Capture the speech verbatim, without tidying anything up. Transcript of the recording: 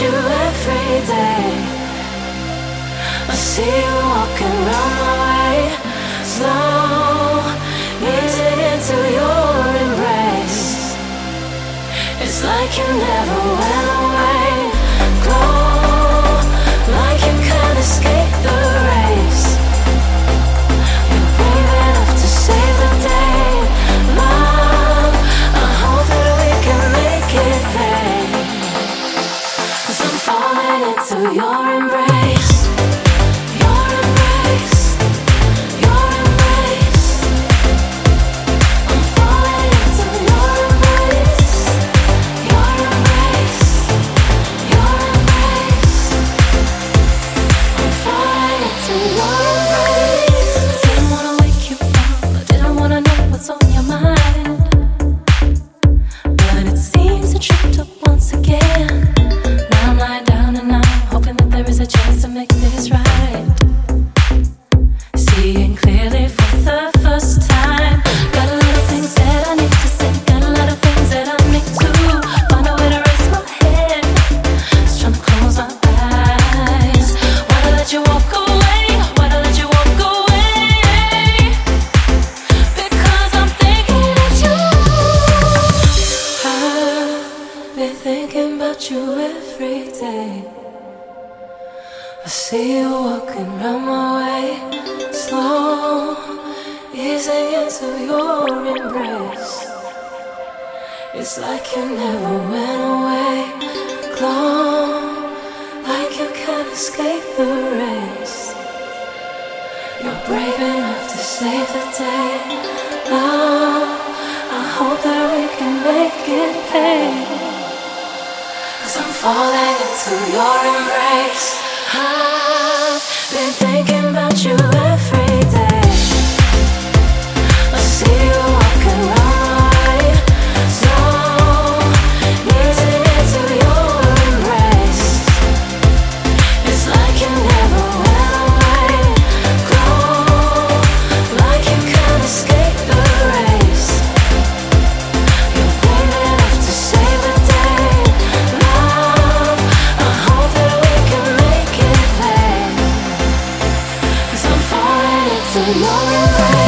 you every day. I see you walking round my way, slow, easing into your embrace. It's like you never went away. Glow, like you can't escape the race. You're brave enough to save the day. Love, I hope that we can make it pay. 'Cause I'm falling into your embrace. Your embrace. Your embrace. I'm falling into your embrace. Your embrace. Your embrace. I'm falling into your embrace. I didn't wanna wake you up, I didn't wanna know what's on your mind, but it seems you tripped up once again. Now I'm lying down and I'm hoping that there is a chance to make this right. Seeing clearly for the first time. Got a lot of things that I need to say, got a lot of things that I need to find a way to raise my head. Just trying to close my eyes. Why'd I let you walk away? Why'd I let you walk away? Because I'm thinking of you. I've been thinking about you every day. I see you walking round my way, slow, easing into your embrace. It's like you never went away. Glow, like you can't escape the race. You're brave enough to save the day. Love, I hope that we can make it pay. 'Cause I'm falling into your embrace. I've been thinking about you every day. I see you walking round my way, slow, easing into your embrace. It's like you never went away. Glow, like you can't escape the race. You're brave enough to save the day. Love, I hope that we can make it pay. 'Cause I'm falling into your embrace.